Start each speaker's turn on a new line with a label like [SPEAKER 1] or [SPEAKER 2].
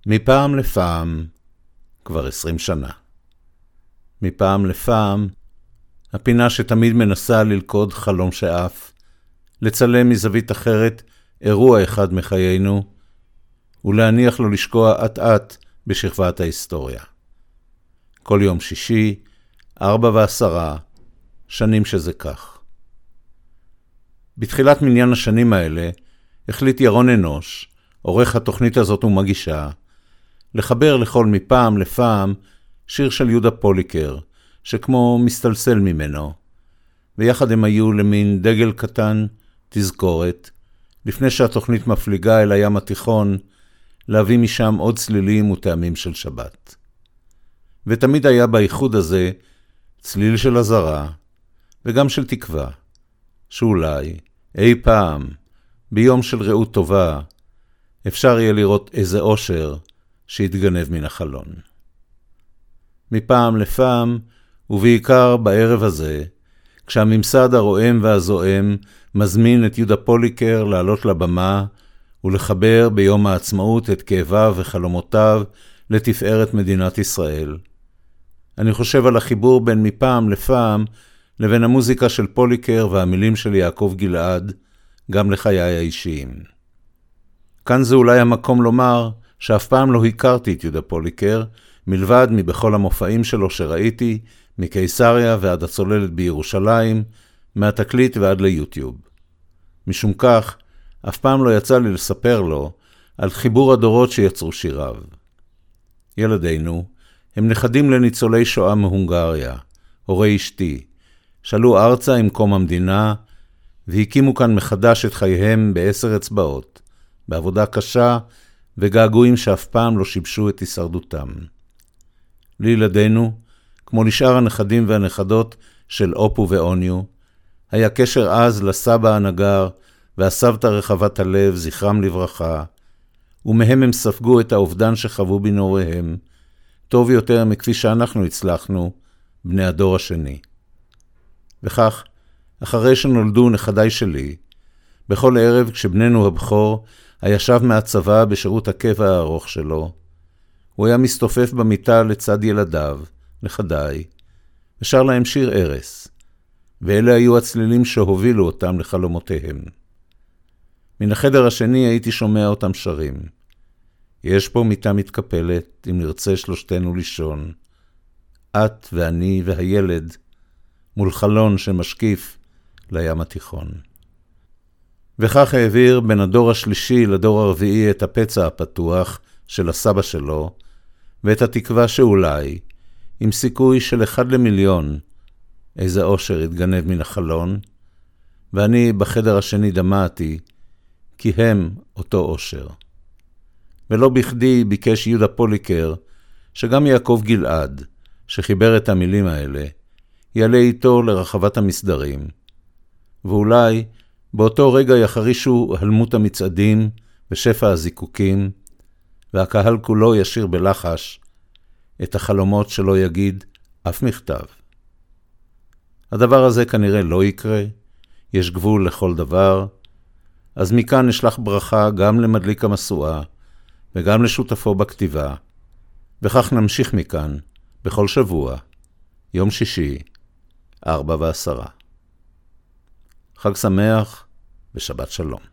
[SPEAKER 1] מפעם לפעם, כבר 20 שנה. מפעם לפעם, הפינה שתמיד מנסה ללכוד חלום שאף, לצלם מזווית אחרת אירוע אחד מחיינו, ולהניח לו לשקוע עט בשכבת ההיסטוריה. כל יום שישי, 4:10, שנים שזה כך. בתחילת מניין השנים האלה, החליט ירון אנוש, עורך התוכנית הזאת ומגישה, לחבר לכל מפעם לפעם שיר של יהודה פוליקר, שכמו מסתלסל ממנו, ויחד הם היו למין דגל קטן, תזכורת, לפני שהתוכנית מפליגה אל הים התיכון, להביא משם עוד צלילים וטעמים של שבת. ותמיד היה באיחוד הזה צליל של הזרה, וגם של תקווה, שאולי, אי פעם, ביום של רעות טובה, אפשר יהיה לראות איזה אושר שהתגנב מן החלון. מפעם לפעם, ובעיקר בערב הזה, כשהממסד הרועם והזועם מזמין את יהודה פוליקר לעלות לבמה ולחבר ביום העצמאות את כאביו וחלומותיו לתפארת מדינת ישראל. אני חושב על החיבור בין מפעם לפעם לבין המוזיקה של פוליקר והמילים של יעקב גלעד, גם לחיי האישיים. כאן זה אולי המקום לומר שאף פעם לא הכרתי את יהודה פוליקר, מלבד מבכל המופעים שלו שראיתי, מקיסריה ועד הצוללת בירושלים, מהתקליט ועד ליוטיוב. משום כך, אף פעם לא יצא לי לספר לו על חיבור הדורות שיצרו שיריו. ילדינו הם נכדים לניצולי שואה מהונגריה, הורי אשתי, שעלו ארצה עם קום המדינה, והקימו כאן מחדש את חייהם ב10 אצבעות, בעבודה קשה וגעגועים שאף פעם לא שיבשו את הישרדותם. לילדינו, כמו לשאר הנכדים והנכדות של אופו ואוניו, היה קשר אז לסבא הנגר והסבתא רחבת הלב, זכרם לברכה, ומהם הם ספגו את האובדן שחוו בנעוריהם, טוב יותר מכפי שאנחנו הצלחנו, בני הדור השני. וכך, אחרי שנולדו נכדיי שלי, בכל ערב כשבננו הבכור הישב מהצבא בשירות הקבע הארוך שלו, הוא היה מסתופף במיטה לצד ילדיו, נכדיי, ושר להם שיר ערש, ואלה היו הצלילים שהובילו אותם לחלומותיהם. מן החדר השני הייתי שומע אותם שרים. יש פה מיטה מתקפלת, אם נרצה שלושתנו לישון. את ואני והילד, מול חלון שמשקיף לים התיכון. וכך העביר בין הדור השלישי לדור הרביעי את הפצע הפתוח של הסבא שלו, ואת התקווה שאולי, עם סיכוי של 1 למיליון, איזה אושר התגנב מן החלון, ואני בחדר השני דמעתי, כי הם אותו אושר. ולא בכדי ביקש יהודה פוליקר, שגם יעקב גלעד, שחיבר את המילים האלה, יעלה איתו לרחבת המסדרים, ואולי באותו רגע יחרישו הלמות המצעדים ושפע הזיקוקים, והקהל כולו ישיר בלחש את החלומות שלא יגיד אף מכתב. הדבר הזה כנראה לא יקרה, יש גבול לכל דבר, אז מכאן נשלח ברכה גם למדליק המשואה וגם לשותפו בכתיבה, וכך נמשיך מכאן בכל שבוע, יום שישי, 4:10. חג שמח ושבת שלום.